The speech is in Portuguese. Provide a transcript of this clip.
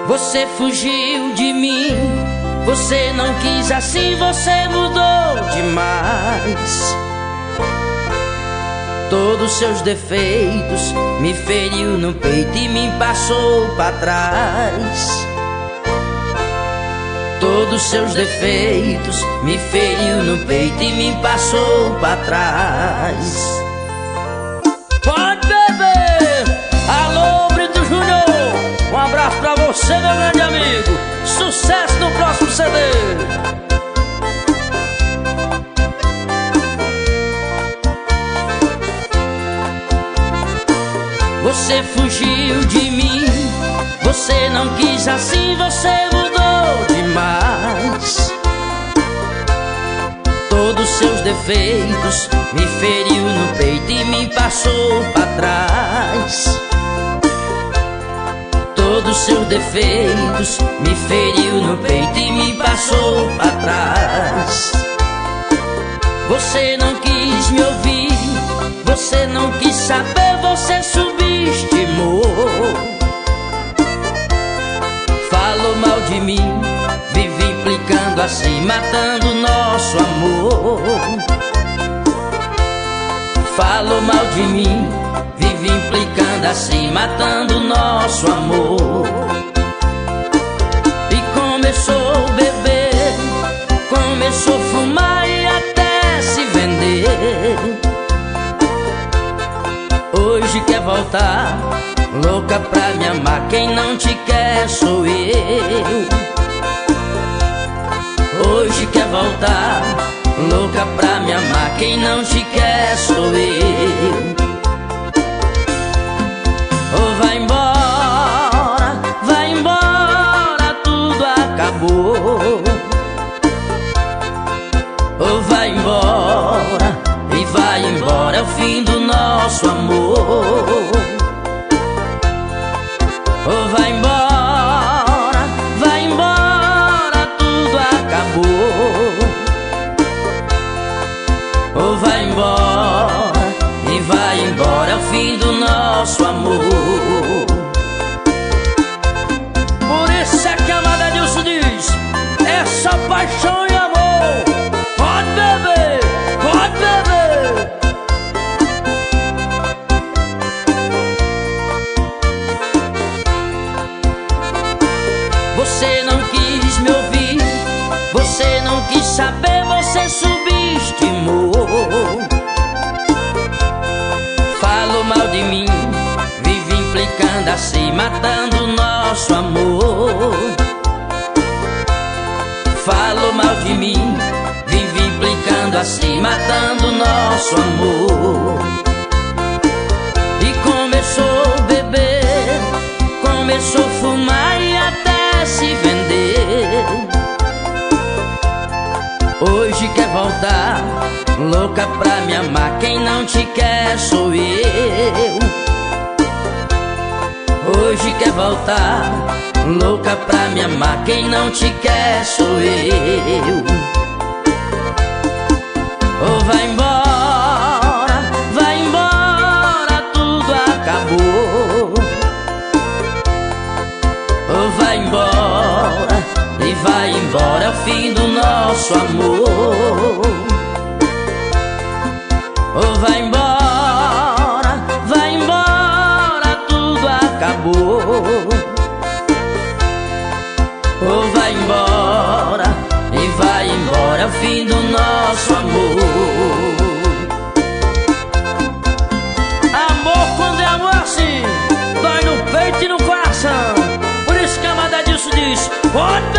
Você fugiu de mim, você não quis assim, você mudou demais. Todos seus defeitos me feriu no peito e me passou pra trás. Todos seus defeitos me feriu no peito e me passou pra trás. Pode beber! Alô, Brito Júnior! Um abraço pra você, meu grande amigo. Sucesso no próximo CD. Você fugiu de mim, você não quis assim, você mudou demais. Todos seus defeitos me feriu no peito e me passou pra trás. Todos seus defeitos me feriu no peito e me passou pra trás. Você não quis me ouvir, você não quis saber, você subestimou. Falou mal de mim, vive implicando assim, matando nosso amor. Falou mal de mim, vive implicando assim, matando nosso amor. E começou a beber, começou a fumar e até se vender. Hoje quer voltar, louca pra me amar, quem não te quer sou eu. Hoje quer voltar, louca pra me amar, quem não te quer sou eu. Oh, vai embora, tudo acabou. Oh, vai embora, e vai embora, é o fim do nosso amor. Oh, vai embora, tudo acabou. Oh, vai embora, é o fim do nosso amor. Por isso é que a amada Nilson diz: é só paixão e amor. Pode beber, pode beber. Você não quis me ouvir, você não quis saber, você subestimou. Falou mal de mim, vive implicando assim, matando nosso amor. Falou mal de mim, vive implicando assim, matando nosso amor. E começou a beber, começou a fumar e até se vender. Hoje quer voltar, louca pra me amar, quem não te quer sou eu. Hoje quer voltar, louca pra me amar, quem não te quer sou eu. Oh, vai embora, tudo acabou. Oh, vai embora, e vai embora, é o fim do nosso amor. Oh, vai embora, tudo acabou. Oh, vai embora, é o fim do nosso amor. Amor quando é amor assim, dói no peito e no coração. Por isso que a amada disso diz: pode